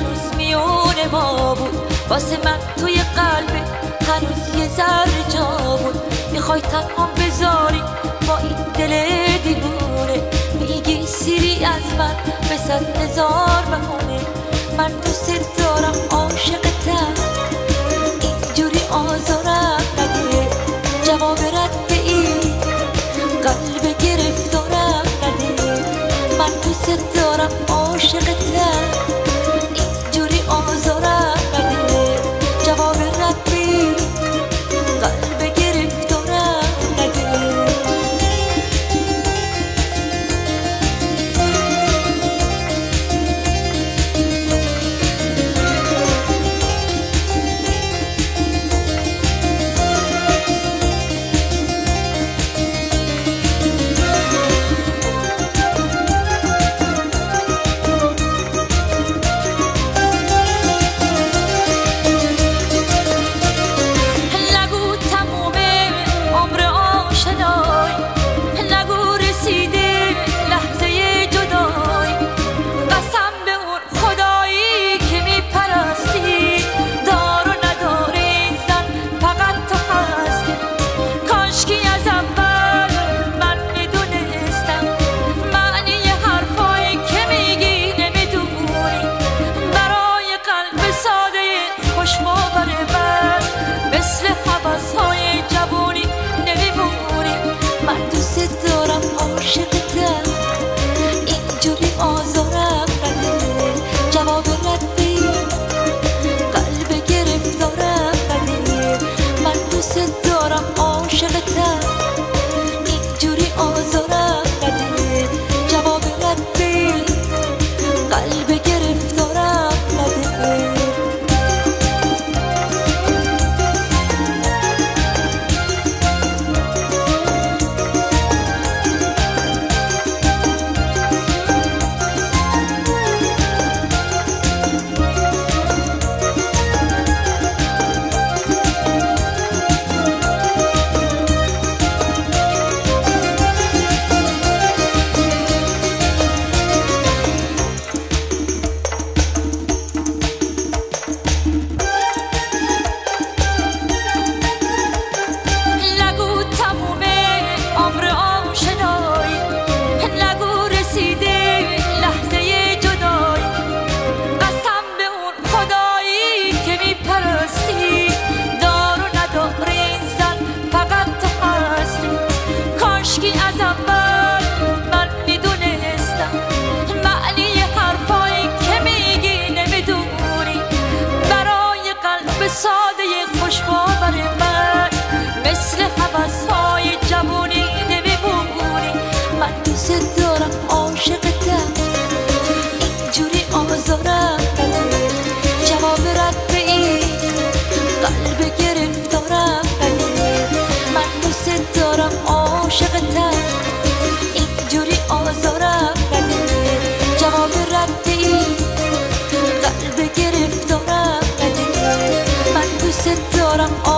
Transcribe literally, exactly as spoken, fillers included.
هنوز میونه ما بود، واسه من توی قلبه هنوز یه ذره جا بود. میخوای تنها بذاری با این دل دیوونه، میگی سیری از من به صد هزار بهونه. من دوست دارم عاشقتم، اینجوری آزارم نده. جواب رد این قلب گرفتارم نده. من دوست دارم عاشقتم، اینجوری آزارم نده. جواب رد این قلب گرفتارم نده. دارم